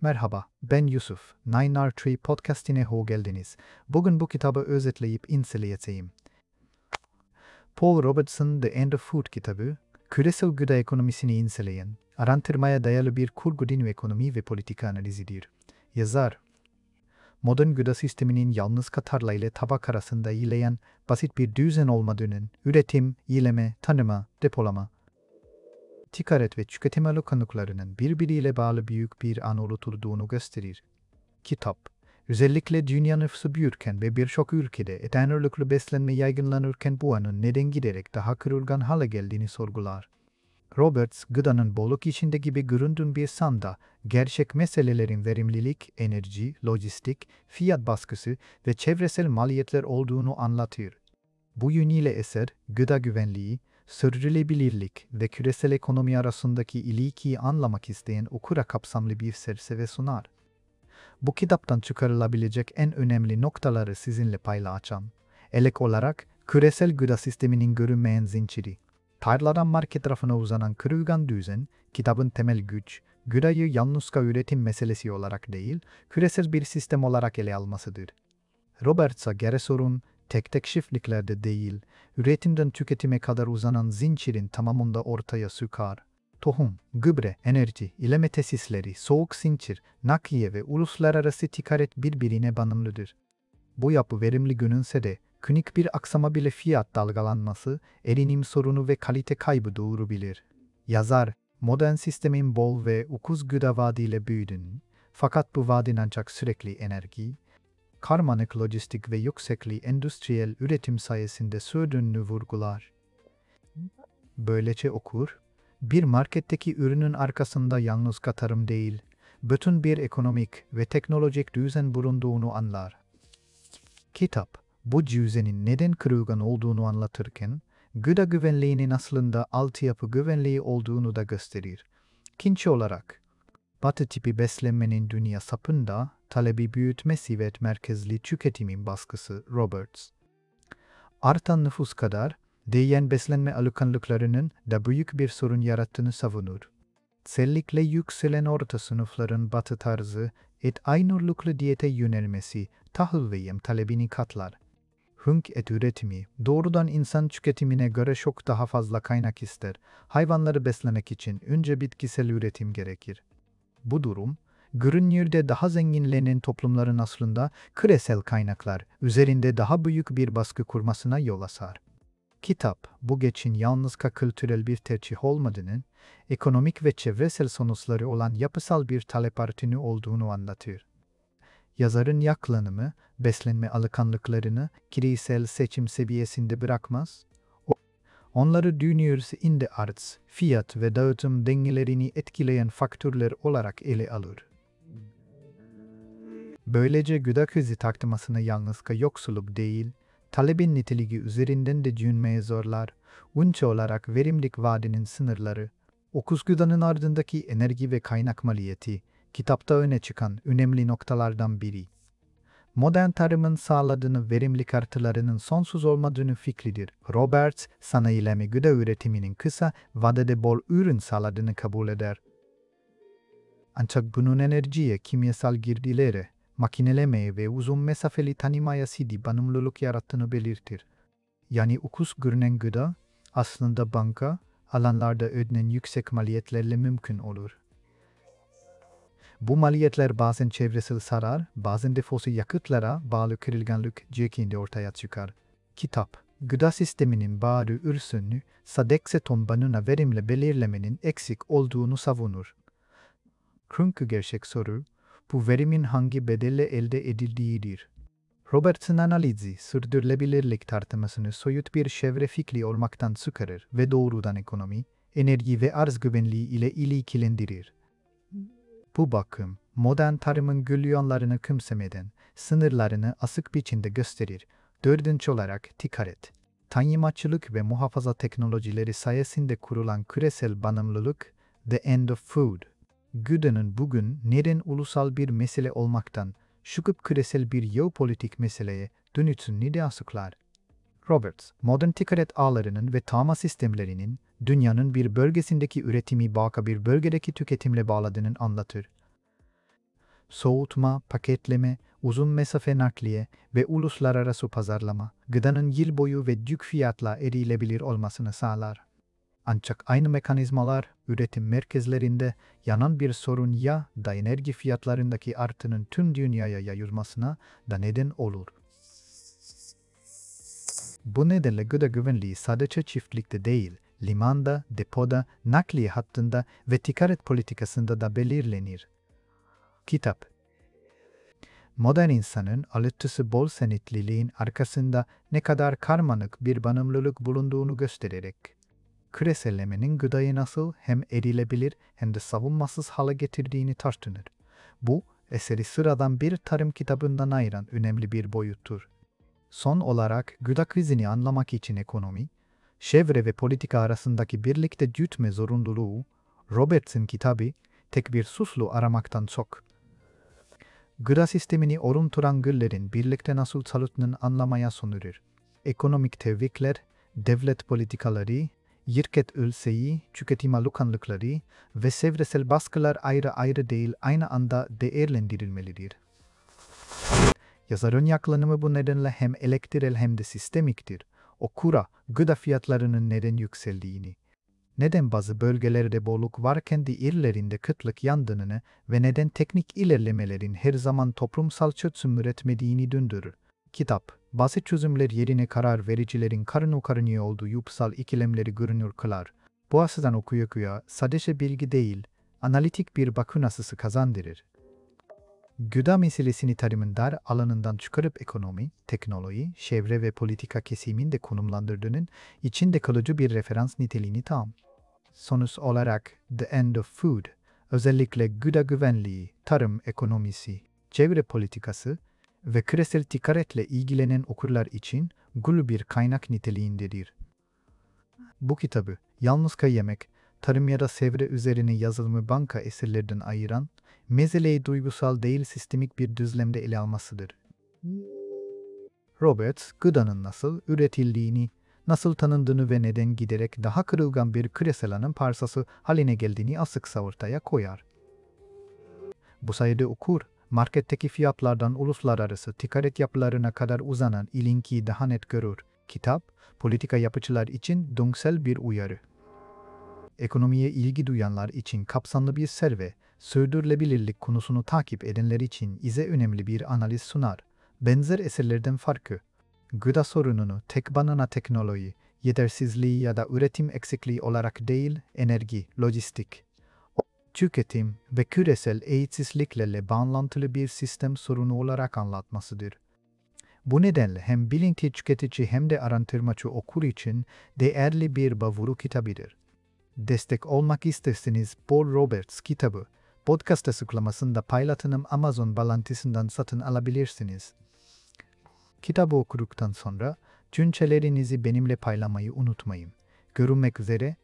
Merhaba, ben Yusuf. Nine Tree Podcast'ine hoş geldiniz. Bugün bu kitabı özetleyip inceleyeceğim. Paul Robertson The End of Food kitabı, küresel gıda ekonomisini inceleyen, araştırmaya dayalı bir kurgu din ve ekonomi ve politika analizidir. Yazar, modern gıda sisteminin yalnız Katarla ile tabak arasında ilerleyen basit bir düzen olmadığının, üretim, yiyeleme, tanıma, depolama, ticaret ve tüketim alışkanlıklarının birbiriyle bağlı büyük bir an oluşturduğunu gösterir. Kitap, özellikle dünya nüfusu büyürken ve birçok ülkede et ağırlıklı beslenme yaygınlanırken bu anın neden giderek daha kırılgan hale geldiğini sorgular. Roberts, gıdanın bolluk içinde gibi göründüğün bir sanda, gerçek meselelerin verimlilik, enerji, lojistik, fiyat baskısı ve çevresel maliyetler olduğunu anlatır. Bu yönüyle eser, gıda güvenliği, sürdürülebilirlik ve küresel ekonomi arasındaki ilişkiyi anlamak isteyen okura kapsamlı bir çerçeve sunar. Bu kitaptan çıkarılabilecek en önemli noktaları sizinle paylaşacağım. İlk olarak, küresel gıda sisteminin görünmeyen zinciri. Tarladan market rafına uzanan kırılgan düzen, kitabın temel güç, gıdayı yalnızca üretim meselesi olarak değil, küresel bir sistem olarak ele almasıdır. Roberts'a göre sorun, tek tek çiftliklerde değil, üretimden tüketime kadar uzanan zincirin tamamında ortaya çıkar. Tohum, gübre, enerji, ileme tesisleri, soğuk zincir, nakliye ve uluslararası ticaret birbirine bağımlıdır. Bu yapı verimli görünse de, küçük bir aksama bile fiyat dalgalanması, erinim sorunu ve kalite kaybı doğurabilir. Yazar, modern sistemin bol ve ucuz gıda vaadiyle büyüdüğünü, fakat bu vaadin ancak sürekli enerji, karmaşık lojistik ve yüksekli endüstriyel üretim sayesinde sürdüğünü vurgular. Böylece okur, bir marketteki ürünün arkasında yalnızca tarım değil, bütün bir ekonomik ve teknolojik düzen bulunduğunu anlar. Kitap, bu düzenin neden kırılgan olduğunu anlatırken, gıda güvenliğinin aslında altyapı güvenliği olduğunu da gösterir. İkinci olarak, Batı tipi beslenmenin dünya çapında talebi büyütmesi ve merkezli tüketimin baskısı Roberts. Artan nüfus kadar, değişen beslenme alışkanlıklarının da büyük bir sorun yarattığını savunur. Özellikle yükselen orta sınıfların batı tarzı, et ağırlıklı diyete yönelmesi, tahıl ve yem talebini katlar. Hünk et üretimi, doğrudan insan tüketimine göre çok daha fazla kaynak ister. Hayvanları beslemek için önce bitkisel üretim gerekir. Bu durum, görünürde daha zenginlenen toplumların aslında küresel kaynaklar üzerinde daha büyük bir baskı kurmasına yol açar. Kitap, bu geçin yalnızca kültürel bir tercih olmadığının, ekonomik ve çevresel sonuçları olan yapısal bir talep artışı olduğunu anlatır. Yazarın yaklaşımı, beslenme alışkanlıklarını kiresel seçim seviyesinde bırakmaz, onları dünya üzerinde arz, fiyat ve dağıtım dengelerini etkileyen faktörler olarak ele alır. Böylece gıda krizi tartışmasını yalnızca yoksulluk değil, talebin niteliği üzerinden de düşünmeye zorlar, önce olarak verimlilik vaadinin sınırları, ucuz gıdanın ardındaki enerji ve kaynak maliyeti, kitapta öne çıkan önemli noktalardan biri. Modern tarımın sağladığını verimlilik artılarının sonsuz olmadığını fikridir. Roberts, sanayileme gıda üretiminin kısa vadede bol ürün sağladığını kabul eder. Ancak bunun enerjiye, kimyasal girdilere, makinelemeye ve uzun mesafeli tanımaya ciddi bağımlılık yarattığını belirtir. Yani ucuz görünen gıda, aslında banka, alanlarda ödenen yüksek maliyetlerle mümkün olur. Bu maliyetler bazen çevresel zarar, bazen de fosil yakıtlara bağlı kırılganlık şeklinde ortaya çıkar. Kitap, gıda sisteminin bağlı ürsünü, sadece tombanına verimle belirlemenin eksik olduğunu savunur. Çünkü gerçek soru, bu verimin hangi bedelle elde edildiğidir. Roberts'ın analizi, sürdürülebilirlik tartışmasını soyut bir çevre fikri olmaktan çıkarır ve doğrudan ekonomi, enerji ve arz güvenliği ile ilişkilendirir. Bu bakım, modern tarımın gülyonlarını kımsemeden, sınırlarını asık biçimde gösterir. Dördüncü olarak ticaret. Tanyimatçılık ve muhafaza teknolojileri sayesinde kurulan küresel bağımlılık, The End of Food. Gıdanın bugün neden ulusal bir mesele olmaktan, çıkıp küresel bir jeopolitik meseleye dönüştüğünü de açıklar. Roberts, modern ticaret ağlarının ve tama sistemlerinin, dünyanın bir bölgesindeki üretimi başka bir bölgedeki tüketimle bağladığını anlatır. soğutma, paketleme, uzun mesafe nakliye ve uluslararası pazarlama, gıdanın yıl boyu ve düşük fiyatla erilebilir olmasını sağlar. Ancak aynı mekanizmalar üretim merkezlerinde yanan bir sorun ya da enerji fiyatlarındaki artının tüm dünyaya yayılmasına da neden olur. Bu nedenle gıda güvenliği sadece çiftlikte değil, limanda, depoda, nakliye hattında ve ticaret politikasında da belirlenir. Kitap modern insanın alıcısı bol senetliliğin arkasında ne kadar karmaşık bir bağımlılık bulunduğunu göstererek, küresellemenin gıdayı nasıl hem erilebilir hem de savunmasız hale getirdiğini tartışır. Bu, eseri sıradan bir tarım kitabından ayıran önemli bir boyuttur. Son olarak gıda krizini anlamak için ekonomi, çevre ve politika arasındaki birlikte gütme zorunluluğu, Roberts'in kitabı, tek bir suçlu aramaktan çok, gıda sistemini oluşturan güllerin birlikte nasıl çalıştığını anlamaya sonurir. Ekonomik tebrikler, devlet politikaları, şirket ölçeği, tüketim alışkanlıkları ve çevresel baskılar ayrı ayrı değil aynı anda değerlendirilmelidir. Yazarın yaklaşımı bu nedenle hem elektrel hem de sistemiktir. Okura gıda fiyatlarının neden yükseldiğini, neden bazı bölgelerde bolluk varken diğerlerinde kıtlık yandığını ve neden teknik ilerlemelerin her zaman toplumsal çözüm üretmediğini döndürür. Kitap, bazı çözümler yerine karar vericilerin karınıyor olduğu yapısal ikilemleri görünür kılar. Bu açıdan okuya sadece bilgi değil, analitik bir bakış açısı kazandırır. Gıda meselesini tarımın dar alanından çıkarıp ekonomi, teknoloji, çevre ve politika kesiminde konumlandırdığının içinde kalıcı bir referans niteliğini tam. Sonuç olarak The End of Food, özellikle gıda güvenliği, tarım ekonomisi, çevre politikası ve küresel ticaretle ilgilenen okurlar için gül bir kaynak niteliğindedir. Bu kitabı yalnızca yemek, tarım ya da çevre üzerine yazılımı banka eserlerden ayıran, meseleyi duygusal değil sistemik bir düzlemde ele almasıdır. Roberts, gıdanın nasıl üretildiğini, nasıl tanındığını ve neden giderek daha kırılgan bir küresel alanın parçası haline geldiğini açıkça ortaya koyar. Bu sayede okur, marketteki fiyatlardan uluslararası ticaret yapılarına kadar uzanan ilinkiyi daha net görür. Kitap, politika yapıcılar için döngüsel bir uyarı. Ekonomiye ilgi duyanlar için kapsamlı bir serve, sürdürülebilirlik konusunu takip edenler için ise önemli bir analiz sunar. Benzer eserlerden farkı, gıda sorununu tek başına teknoloji, yetersizliği ya da üretim eksikliği olarak değil, enerji, lojistik, tüketim ve küresel eşitsizliklerle bağlantılı bir sistem sorunu olarak anlatmasıdır. Bu nedenle hem bilinçli tüketici hem de araştırmacı okur için değerli bir bavuru kitabıdır. Destek olmak isterseniz Paul Roberts kitabı, podcast açıklamasında paylaştığım Amazon bağlantısından satın alabilirsiniz. Kitabı okuduktan sonra düşüncelerinizi benimle paylaşmayı unutmayın. Görüşmek üzere,